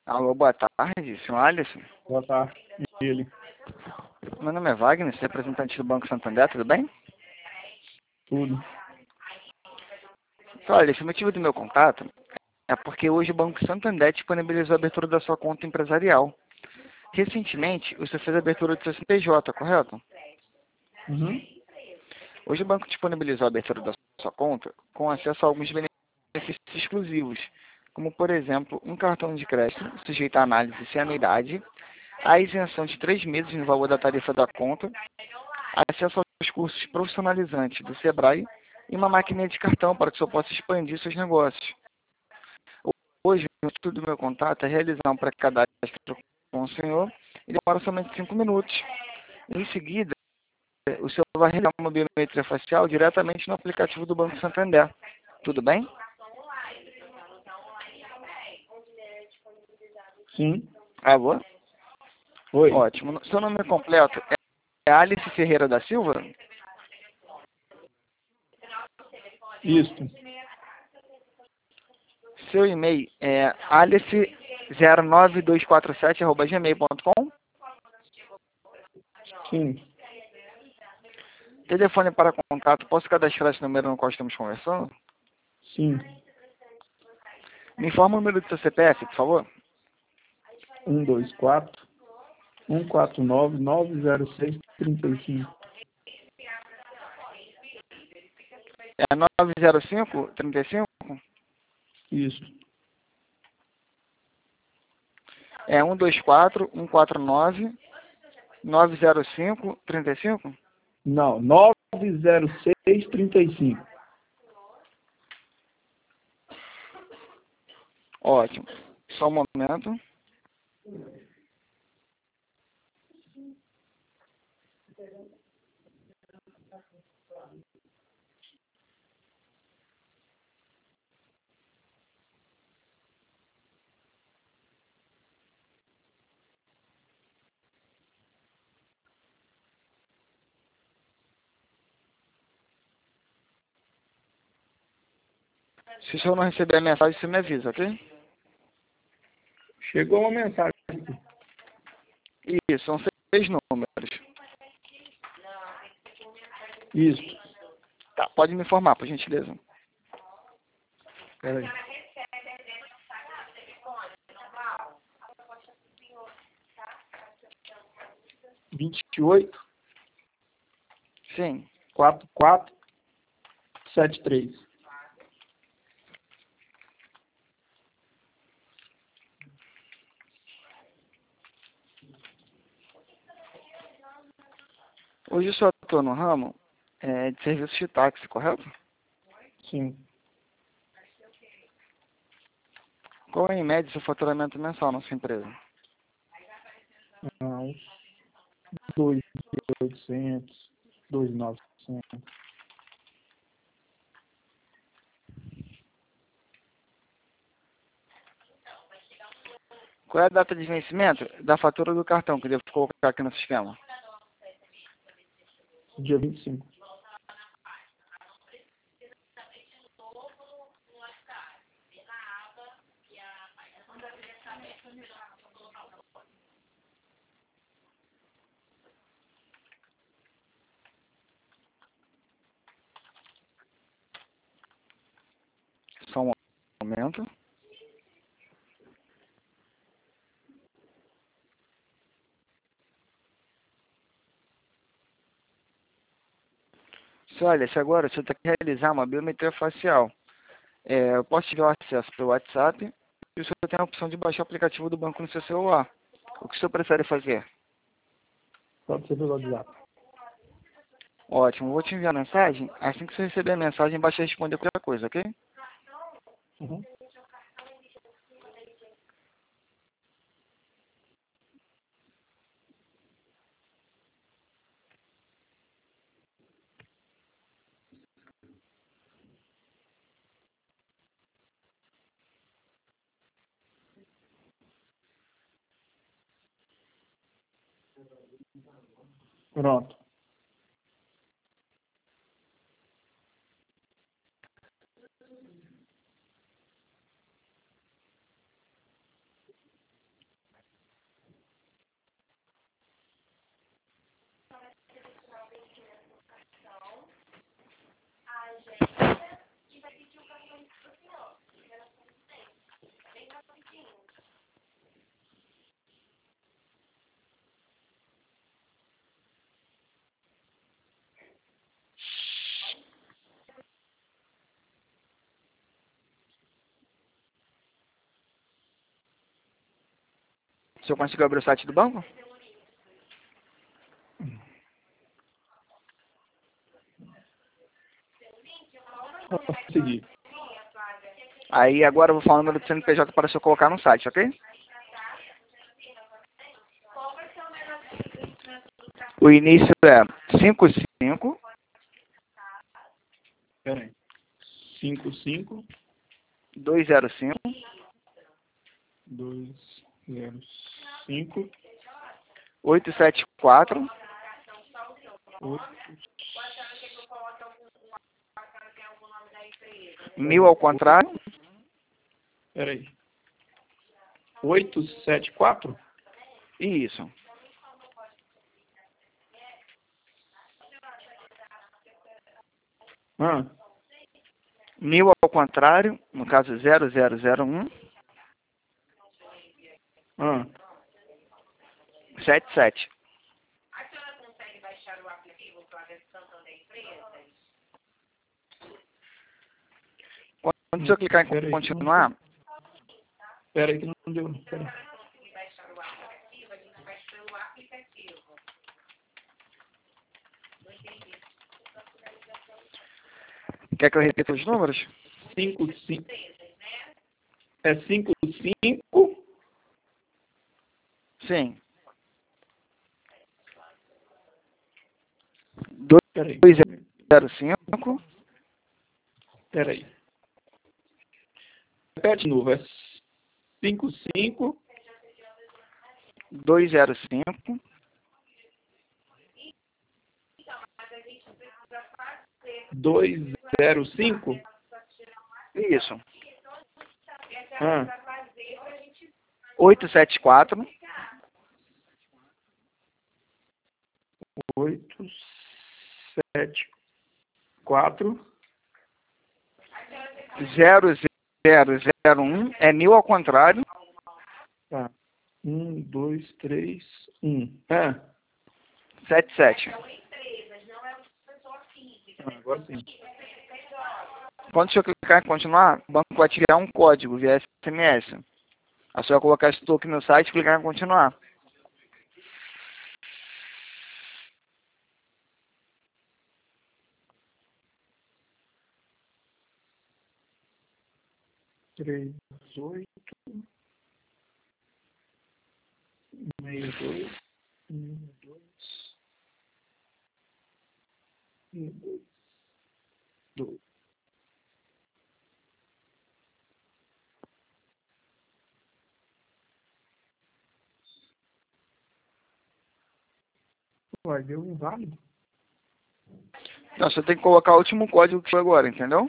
Alô, boa tarde, senhor Alisson. Boa tarde. E ele? Meu nome é Wagner, sou representante do Banco Santander, tudo bem? Tudo. Olha, esse motivo do meu contato é porque hoje o Banco Santander disponibilizou a abertura da sua conta empresarial. Recentemente, você fez a abertura do seu CNPJ, correto? Uhum. Hoje o banco disponibilizou a abertura da sua conta com acesso a alguns benefícios exclusivos, como, por exemplo, um cartão de crédito sujeito à análise sem anuidade, a isenção de 3 meses no valor da tarifa da conta, acesso aos cursos profissionalizantes do Sebrae e uma máquina de cartão para que o senhor possa expandir seus negócios. Hoje, o intuito do meu contato é realizar um pré-cadastro com o senhor e demora somente 5 minutos. Em seguida, o senhor vai realizar uma biometria facial diretamente no aplicativo do Banco Santander. Tudo bem? Sim. Alô? Oi. Ótimo. Seu nome completo é Alice Ferreira da Silva? Isto. Seu e-mail é alice09247@gmail.com? Sim. Telefone para contato, posso cadastrar esse número no qual estamos conversando? Sim. Me informa o número do seu CPF, por favor. 124 149 906 35. É 905-35? Isso. É 124-149-905-35? Não, 906 35. Ótimo. Só um momento. Se o senhor não receber a mensagem, você me avisa, ok? Chegou uma mensagem. Isso, são 6 números. Isso. Tá, pode me informar, por gentileza. Peraí. 28 Sim. 44 73. Hoje o senhor atua no ramo de serviços de táxi, correto? Sim. Qual é, em média, o seu faturamento mensal na sua empresa? Uns 2.800, 2.900. Qual é a data de vencimento da fatura do cartão que eu devo colocar aqui no sistema? Dia 25. Só um momento. Olha, se agora você tem que realizar uma biometria facial, eu posso te dar o acesso pelo WhatsApp e o senhor tem a opção de baixar o aplicativo do banco no seu celular. O que o senhor prefere fazer? Pode ser pelo WhatsApp. Ótimo, vou te enviar a mensagem. Assim que você receber a mensagem, basta responder qualquer coisa, ok? Uhum. Pronto. O senhor conseguiu abrir o site do banco? Consegui. Aí agora eu vou falar o número do CNPJ para o senhor colocar no site, ok? O início é 55 Peraí. 55 205 205 874 8. 1000 ao contrário. Peraí. 874? Isso. Ah, 1000 ao contrário, no caso 0001 ah. 77. Quando o senhor clicar em continuar, Peraí que não deu. Peraí. quer que eu repita os números? 55. É 55? Sim. Peraí. 205 Peraí. Repete de novo. É 55 205 205? Isso. Ah, 874 874 0001 é 1000 ao contrário. Tá. 1, 2, 3, 1. Ah, 77. agora sim. Quando o senhor clicar em continuar, o banco vai tirar um código via SMS. A senhora colocar esse token no site e clicar em continuar. Três, 8, 62, 62, 2. Uai, deu inválido. Então, você tem que colocar o último código que foi agora, entendeu?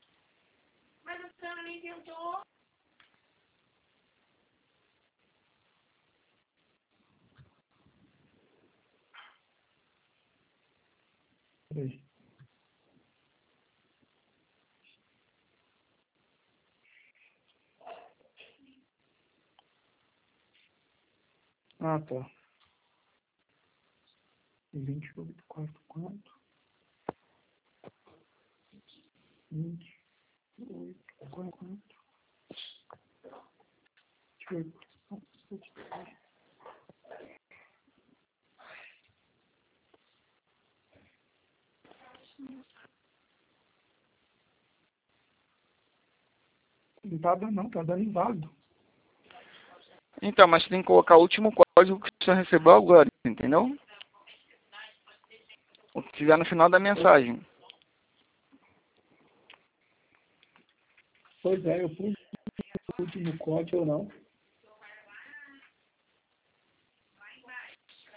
Peraí. Ah, tá. 28, 4, 4. 28, 4, 4. 28, 7. Não tá dando, não. Tá dando inválido. Então, mas você tem que colocar o último código que o senhor recebeu agora, entendeu? O que tiver no final da mensagem. Pois é, eu pus o último código ou não.